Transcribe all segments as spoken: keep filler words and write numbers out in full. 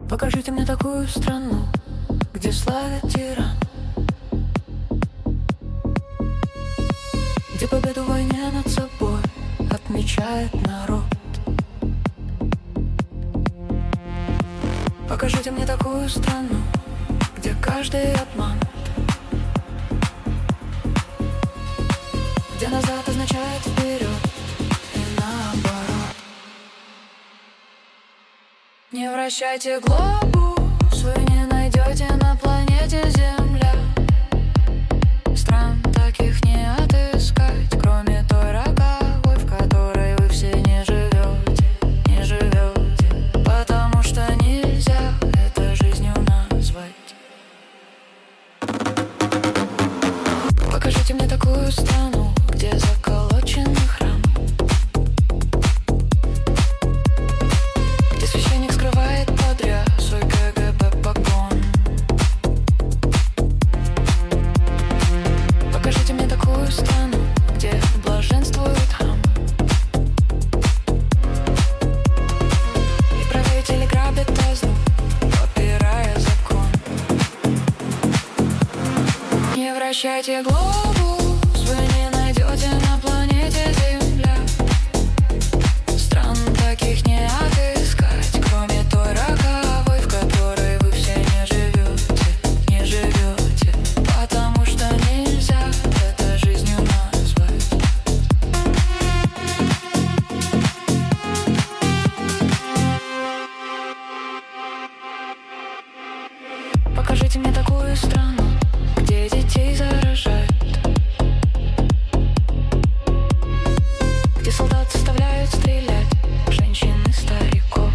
Покажите мне такую страну, где славят тиран, где победу в войне над собой отмечает народ. Покажите мне такую страну, где каждый обман, где назад означает вперед и наоборот. Не вращайте глобус, вы не найдете на планете Земля. Стран таких не отыскать, кроме той роковой, в которой вы все не живете, не живете, потому что нельзя это жизнью назвать. Покажите мне такую страну, где заколоченный храм, где священник скрывает под рясой КГБ погон. Покажите мне такую страну, где блаженствует хам, и правители грабят казну, попирая закон. Не вращайте глобус, вы не найдете на планете Земля. Стран таких не отыскать, кроме той роковой, в которой вы все не живете, не живете, потому что нельзя это жизнью назвать. Покажите мне такую страну, где детей заражают, где солдат заставляют стрелять женщин и стариков.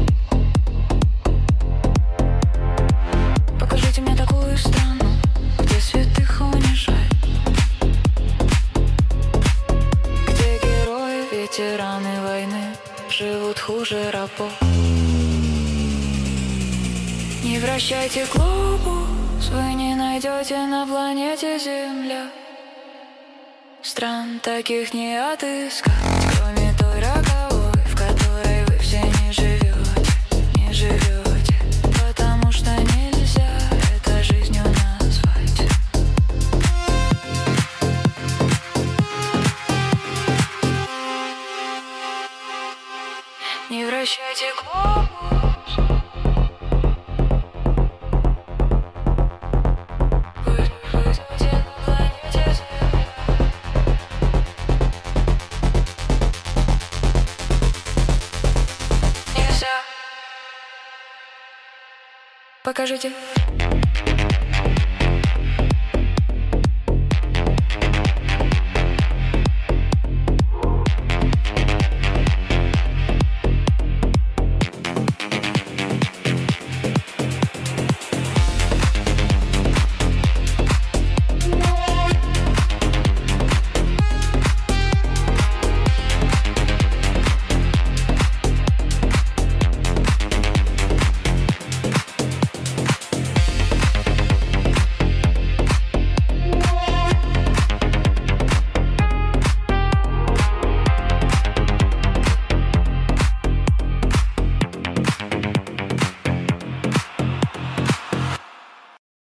Покажите мне такую страну, где святых унижают, где герои, ветераны войны живут хуже рабов. Не вращайте глобус, вы не найдете на планете Земля. Стран таких не отыскать, кроме той роковой, в которой вы все не живете, не живете, потому что нельзя это жизнью назвать. Не вращайте глобус. Покажите.